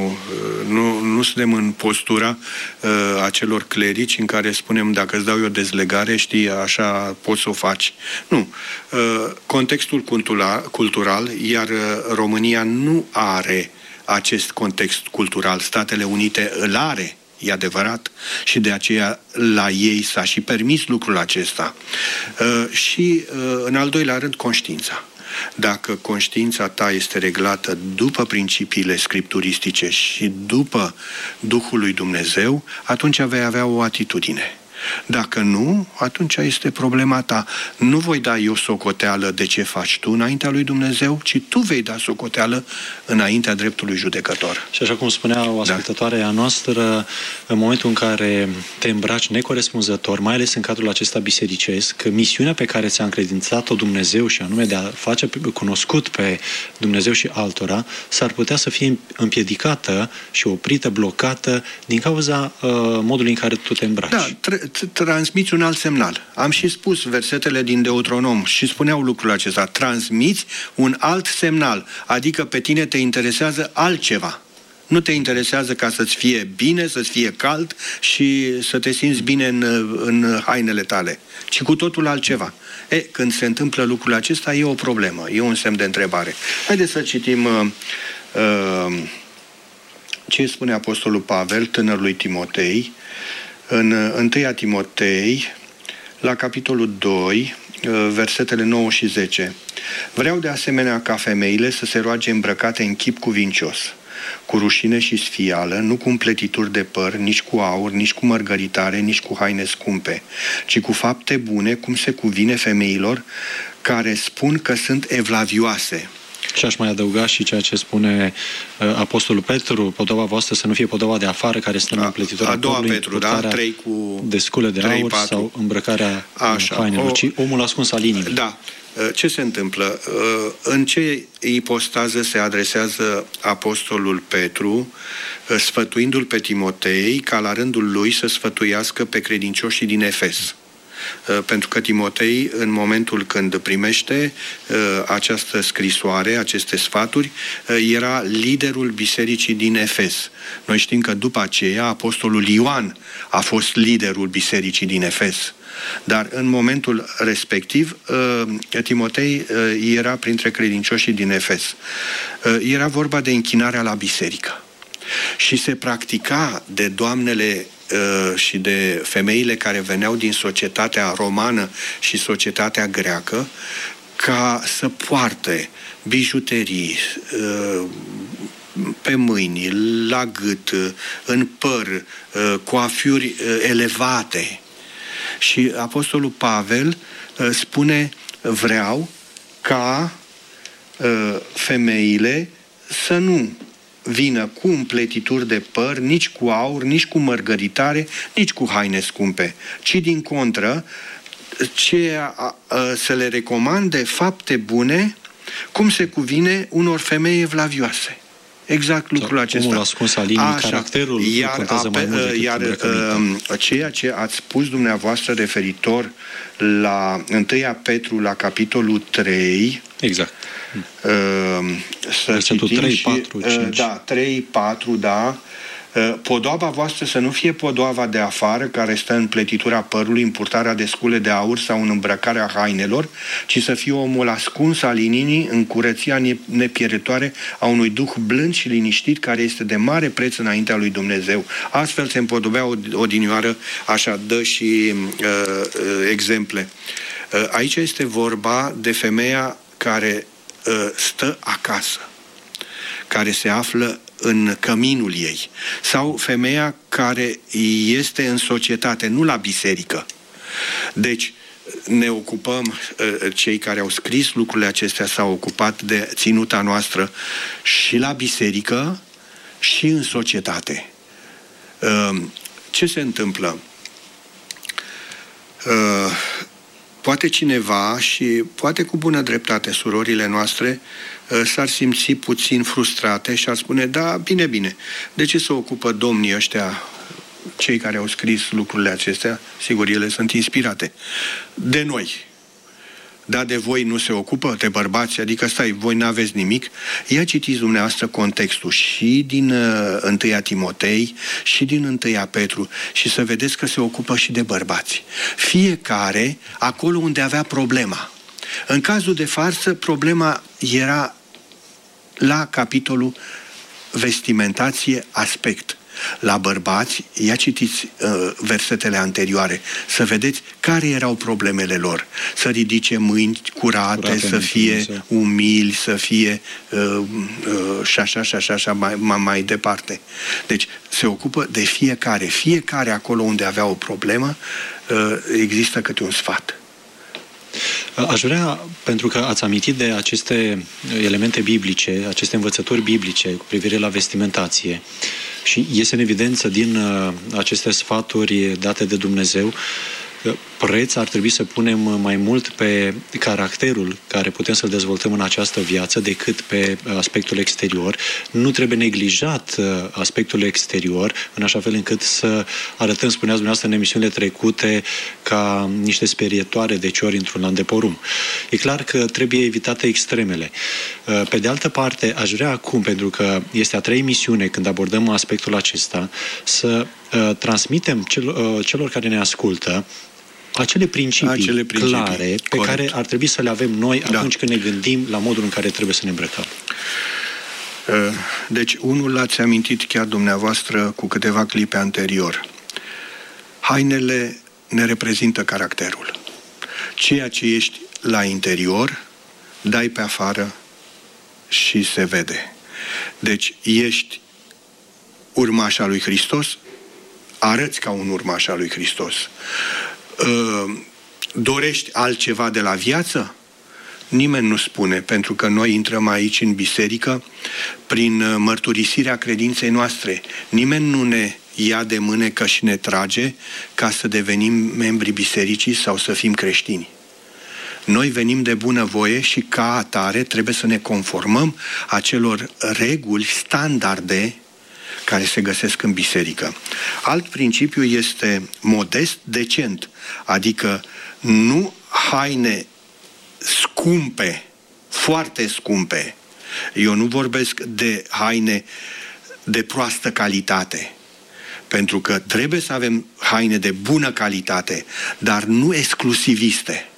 nu suntem în postura acelor clerici în care spunem dacă îți dau eu dezlegare, știi, așa poți să o faci. Nu. Contextul cultural, iar România nu are acest context cultural. Statele Unite îl are, e adevărat, și de aceea la ei s-a și permis lucrul acesta. Și, în al doilea rând, conștiința. Dacă conștiința ta este reglată după principiile scripturistice și după Duhul lui Dumnezeu, atunci vei avea o atitudine. Dacă nu, atunci este problema ta. Nu voi da eu socoteală de ce faci tu înaintea lui Dumnezeu, ci tu vei da socoteală înaintea dreptului judecător. Și așa cum spunea o ascultătoare a noastră, în momentul în care te îmbraci necorespunzător, mai ales în cadrul acesta bisericesc, misiunea pe care ți-a încredințat-o Dumnezeu și anume de a face cunoscut pe Dumnezeu și altora, s-ar putea să fie împiedicată și oprită, blocată din cauza modului în care tu te îmbraci. Da, transmiți un alt semnal. Am și spus versetele din Deuteronom și spuneau lucrul acesta. Transmiți un alt semnal. Adică pe tine te interesează altceva. Nu te interesează ca să-ți fie bine, să-ți fie cald și să te simți bine în hainele tale, ci cu totul altceva. Când se întâmplă lucrul acesta, e o problemă, e un semn de întrebare. Haideți să citim ce spune Apostolul Pavel tânărului Timotei, în 1 Timotei, la capitolul 2, versetele 9 și 10. Vreau de asemenea ca femeile să se roage îmbrăcate în chip cuvincios, cu rușine și sfială, nu cu împletituri de păr, nici cu aur, nici cu mărgăritare, nici cu haine scumpe, ci cu fapte bune, cum se cuvine femeilor care spun că sunt evlavioase. Și aș mai adăuga și ceea ce spune Apostolul Petru, podoaba voastră să nu fie podoaba de afară, care stă în împletitura părului, Petru, da? 3 cu de scule de 3, aur 4. Sau îmbrăcarea hainelor, ci omul ascuns al inimii. Da. Ce se întâmplă? În ce ipostază se adresează Apostolul Petru, sfătuindu-l pe Timotei ca la rândul lui să sfătuiască pe credincioșii din Efes? Pentru că Timotei, în momentul când primește această scrisoare, aceste sfaturi, era liderul bisericii din Efes. Noi știm că după aceea Apostolul Ioan a fost liderul bisericii din Efes. Dar în momentul respectiv, Timotei era printre credincioșii din Efes. Era vorba de închinarea la biserică. Și se practica de doamnele și de femeile care veneau din societatea romană și societatea greacă ca să poarte bijuterii pe mâini, la gât, în păr, coafiuri elevate. Și Apostolul Pavel spune: vreau ca femeile să nu vină cu împletituri de păr, nici cu aur, nici cu mărgăritare, nici cu haine scumpe, ci din contră să le recomande fapte bune, cum se cuvine unor femei evlavioase. Exact lucrul acesta. Omul ascuns al inimii, caracterul contează mai mult decât ceea ce ați spus dumneavoastră referitor la 1 Petru, la capitolul 3, exact. Să citim 3, 4, 5. Da, 3, 4, da. Podoaba voastră să nu fie podoaba de afară, care stă în pletitura părului, în purtarea de scule de aur sau în îmbrăcarea hainelor, ci să fie omul ascuns al inimii, în curăția nepieritoare a unui duh blând și liniștit, care este de mare preț înaintea lui Dumnezeu. Astfel se împodobea odinioară, așa dă și exemple. Aici este vorba de femeia care stă acasă, care se află în căminul ei, sau femeia care este în societate, nu la biserică. Deci ne ocupăm, cei care au scris lucrurile acestea s-au ocupat de ținuta noastră și la biserică și în societate. Ce se întâmplă? Poate cineva, și poate cu bună dreptate surorile noastre, s-ar simți puțin frustrate și ar spune: da, bine, de ce se ocupă domnii ăștia, cei care au scris lucrurile acestea? Sigur, ele sunt inspirate de noi. Dar de voi nu se ocupă, de bărbați? Adică stai, voi n-aveți nimic? Ia citiți dumneavoastră contextul și din 1 Timotei și din 1 Petru și să vedeți că se ocupă și de bărbați. Fiecare acolo unde avea problema. În cazul de față, problema era la capitolul vestimentație, aspect. La bărbați, ia citiți versetele anterioare, să vedeți care erau problemele lor. Să ridice mâini curate, să fie umili, să fie și așa mai departe. Deci se ocupă de fiecare. Fiecare acolo unde avea o problemă, există câte un sfat. Aș vrea, pentru că ați amintit de aceste elemente biblice, aceste învățături biblice cu privire la vestimentație, și iese în evidență din aceste sfaturi date de Dumnezeu, preț ar trebui să punem mai mult pe caracterul care putem să-l dezvoltăm în această viață decât pe aspectul exterior. Nu trebuie neglijat aspectul exterior, în așa fel încât să arătăm, spuneați dumneavoastră în emisiunile trecute, ca niște sperietoare de ciori într-un lan de porumb. E clar că trebuie evitate extremele. Pe de altă parte, aș vrea acum, pentru că este a 3-a emisiune când abordăm aspectul acesta, să transmitem celor care ne ascultă acele principii clare pe care ar trebui să le avem noi atunci când ne gândim la modul în care trebuie să ne îmbrăcăm. Deci, unul l-ați amintit chiar dumneavoastră cu câteva clipe anterior. Hainele ne reprezintă caracterul. Ceea ce ești la interior, dai pe afară și se vede. Deci, ești urmaș al lui Hristos, arăți ca un urmaș al lui Hristos. Dorești altceva de la viață? Nimeni nu spune, pentru că noi intrăm aici în biserică prin mărturisirea credinței noastre. Nimeni nu ne ia de mânecă și ne trage ca să devenim membri bisericii sau să fim creștini. Noi venim de bunăvoie și ca atare trebuie să ne conformăm acelor reguli, standarde care se găsesc în biserică. Alt principiu este modest, decent, adică nu haine scumpe, foarte scumpe. Eu nu vorbesc de haine de proastă calitate, pentru că trebuie să avem haine de bună calitate, dar nu exclusiviste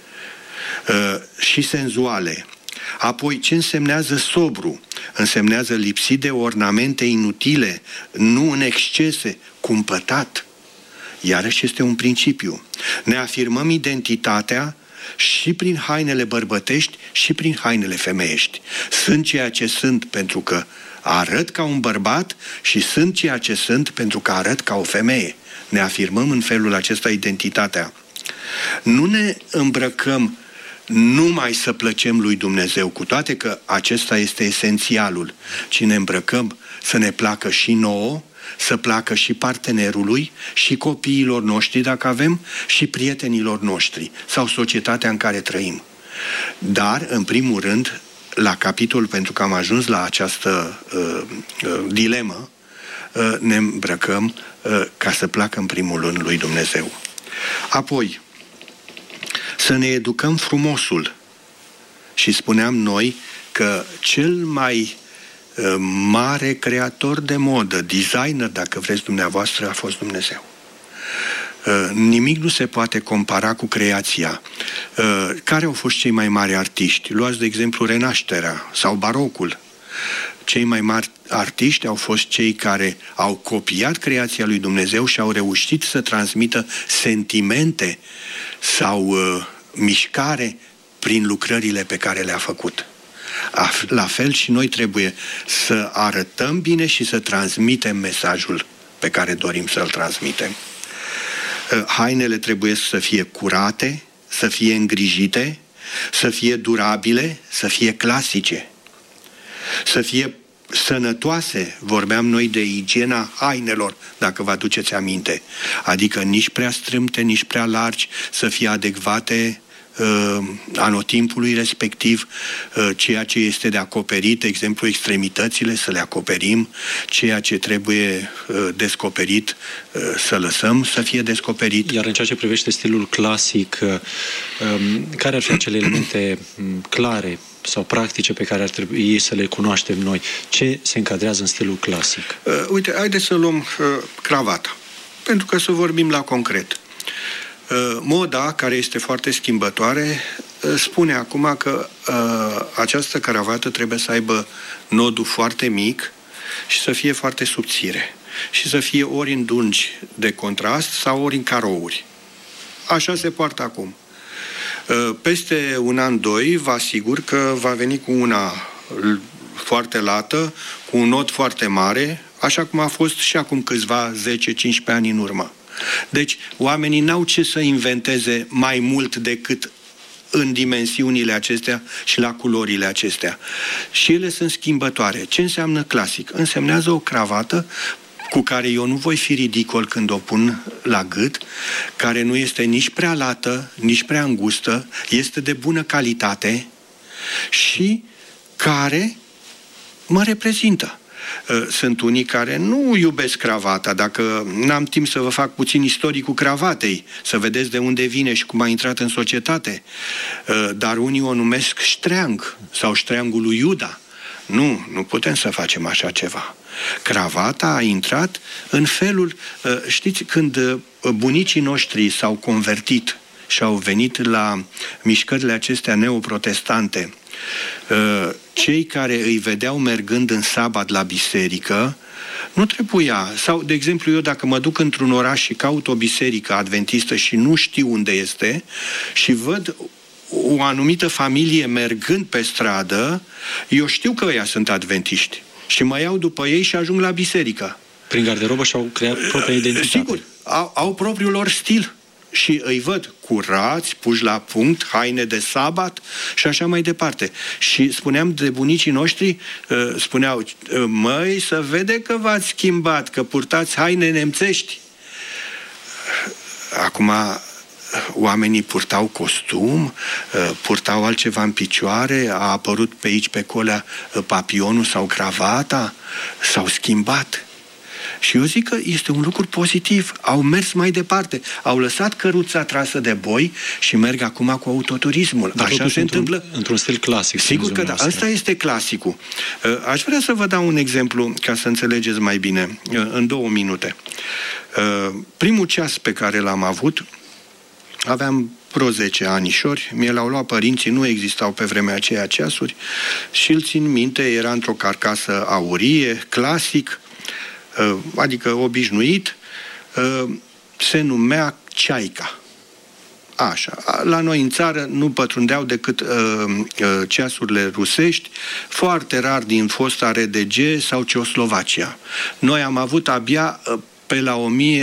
și senzuale. Apoi, ce însemnează sobru? Însemnează lipsit de ornamente inutile, nu în excese, cumpătat. Iarăși este un principiu. Ne afirmăm identitatea și prin hainele bărbătești și prin hainele femeiești. Sunt ceea ce sunt pentru că arăt ca un bărbat și sunt ceea ce sunt pentru că arăt ca o femeie. Ne afirmăm în felul acesta identitatea. Nu ne îmbrăcăm numai să plăcem lui Dumnezeu, cu toate că acesta este esențialul, ci ne îmbrăcăm să ne placă și nouă, să placă și partenerului, și copiilor noștri, dacă avem, și prietenilor noștri, sau societatea în care trăim. Dar, în primul rând, la capitol, pentru că am ajuns la această dilemă, ne îmbrăcăm ca să placă în primul rând lui Dumnezeu. Apoi, să ne educăm frumosul. Și spuneam noi că cel mai mare creator de modă, designer, dacă vreți dumneavoastră, a fost Dumnezeu. Nimic nu se poate compara cu creația. Care au fost cei mai mari artiști? Luați, de exemplu, Renașterea sau Barocul. Cei mai mari artiști au fost cei care au copiat creația lui Dumnezeu și au reușit să transmită sentimente sau mișcare prin lucrările pe care le-a făcut. La fel și noi trebuie să arătăm bine și să transmitem mesajul pe care dorim să-l transmitem. Hainele trebuie să fie curate, să fie îngrijite, să fie durabile, să fie clasice, să fie sănătoase. Vorbeam noi de igiena hainelor, dacă vă aduceți aminte. Adică nici prea strâmte, nici prea largi, să fie adecvate anotimpului respectiv, ceea ce este de acoperit, de exemplu, extremitățile, să le acoperim, ceea ce trebuie descoperit, să lăsăm să fie descoperit. Iar în ceea ce privește stilul clasic, care ar fi acele elemente clare sau practice pe care ar trebui să le cunoaștem noi? Ce se încadrează în stilul clasic? Uite, haideți să luăm cravata, pentru că să vorbim la concret. Moda, care este foarte schimbătoare, spune acum că această cravată trebuie să aibă nodul foarte mic și să fie foarte subțire și să fie ori în dungi de contrast sau ori în carouri. Așa se poartă acum. Peste un an, doi, vă asigur că va veni cu una foarte lată, cu un nod foarte mare, așa cum a fost și acum câțiva 10-15 ani în urmă. Deci, oamenii n-au ce să inventeze mai mult decât în dimensiunile acestea și la culorile acestea. Și ele sunt schimbătoare. Ce înseamnă clasic? Însemnează o cravată cu care eu nu voi fi ridicol când o pun la gât, care nu este nici prea lată, nici prea îngustă, este de bună calitate și care mă reprezintă. Sunt unii care nu iubesc cravata. Dacă n-am timp să vă fac puțin istoricul cravatei, să vedeți de unde vine și cum a intrat în societate, dar unii o numesc ștreang sau ștreangul lui Iuda. Nu putem să facem așa ceva. Cravata a intrat în felul, știți, când bunicii noștri s-au convertit și au venit la mișcările acestea neoprotestante, cei care îi vedeau mergând în sabat la biserică, nu trebuia, sau, de exemplu, eu dacă mă duc într-un oraș și caut o biserică adventistă și nu știu unde este și văd o anumită familie mergând pe stradă, eu știu că ăia sunt adventiști și mă iau după ei și ajung la biserică. Prin garderobă și-au creat propria identitate. Sigur, au propriul lor stil și îi văd curați, puși la punct, haine de sabat și așa mai departe. Și spuneam de bunicii noștri, spuneau, măi, să vede că v-ați schimbat, că purtați haine nemțești. Acum oamenii purtau costum, purtau altceva în picioare, a apărut pe aici, pe colea, papionul sau cravata, s-au schimbat. Și eu zic că este un lucru pozitiv. Au mers mai departe. Au lăsat căruța trasă de boi și merg acum cu autoturismul. Dar așa se întâmplă. Într-un stil clasic. Sigur că da. Asta este clasicul. Aș vrea să vă dau un exemplu ca să înțelegeți mai bine. În 2 minute. Primul ceas pe care l-am avut, aveam vreo 10 anișori, mi l-au luat părinții, nu existau pe vremea aceea ceasuri și îl țin minte, era într-o carcasă aurie, clasic, adică obișnuit, se numea Ceaica. Așa. La noi în țară nu pătrundeau decât ceasurile rusești, foarte rar din fosta RDG sau Ceoslovacia. Noi am avut abia pe la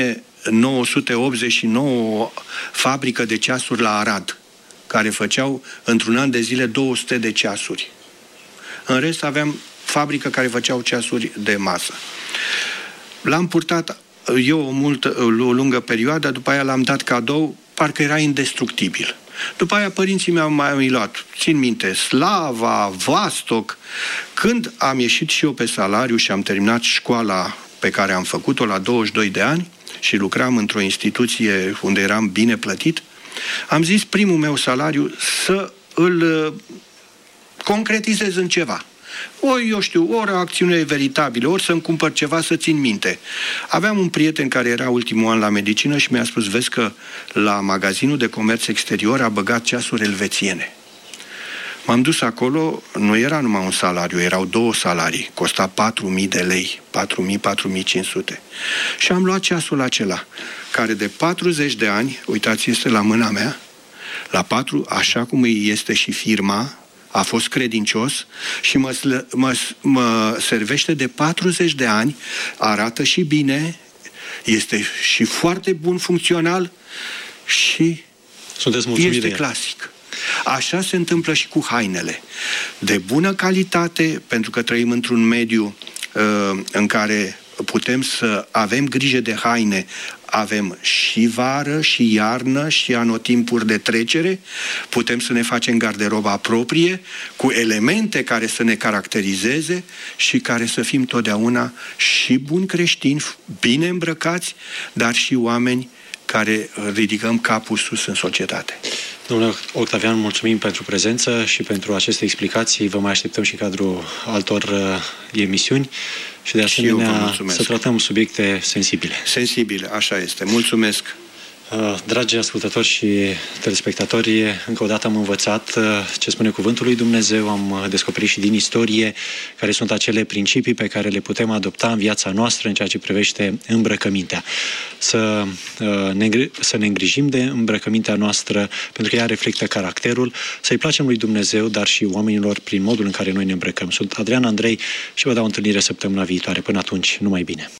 1989 fabrică de ceasuri la Arad, care făceau într-un an de zile 200 de ceasuri. În rest aveam fabrică care făceau ceasuri de masă. L-am purtat eu o lungă perioadă, după aia l-am dat cadou, parcă era indestructibil. După aia părinții mi-au mai luat, țin minte, Slava, Vostok. Când am ieșit și eu pe salariu și am terminat școala pe care am făcut-o la 22 de ani și lucram într-o instituție unde eram bine plătit, am zis primul meu salariu să îl concretizez în ceva. Ori, eu știu, ori o acțiune veritabilă, ori să-mi cumpăr ceva să țin minte. Aveam un prieten care era ultimul an la medicină și mi-a spus, vezi că la magazinul de comerț exterior a băgat ceasuri elvețiene. M-am dus acolo, nu era numai un salariu, erau 2 salarii, costa 4.000 de lei, 4.000-4.500. Și am luat ceasul acela, care de 40 de ani, uitați, este la mâna mea, așa cum îi este și firma, a fost credincios și mă servește de 40 de ani, arată și bine, este și foarte bun funcțional și este clasic. Așa se întâmplă și cu hainele. De bună calitate, pentru că trăim într-un mediu în care putem să avem grijă de haine, avem și vară, și iarnă, și anotimpuri de trecere, putem să ne facem garderoba proprie, cu elemente care să ne caracterizeze și care să fim totdeauna și buni creștini, bine îmbrăcați, dar și oameni care ridicăm capul sus în societate. Domnule Octavian, mulțumim pentru prezență și pentru aceste explicații. Vă mai așteptăm și în cadrul altor emisiuni și de asemenea să tratăm subiecte sensibile. Sensibile, așa este. Mulțumesc! Dragi ascultători și telespectatori, încă o dată am învățat ce spune Cuvântul lui Dumnezeu, am descoperit și din istorie care sunt acele principii pe care le putem adopta în viața noastră în ceea ce privește îmbrăcămintea. Să ne îngrijim de îmbrăcămintea noastră pentru că ea reflectă caracterul, să-i placem lui Dumnezeu, dar și oamenilor prin modul în care noi ne îmbrăcăm. Sunt Adrian Andrei și vă dau întâlnire săptămâna viitoare. Până atunci, numai bine!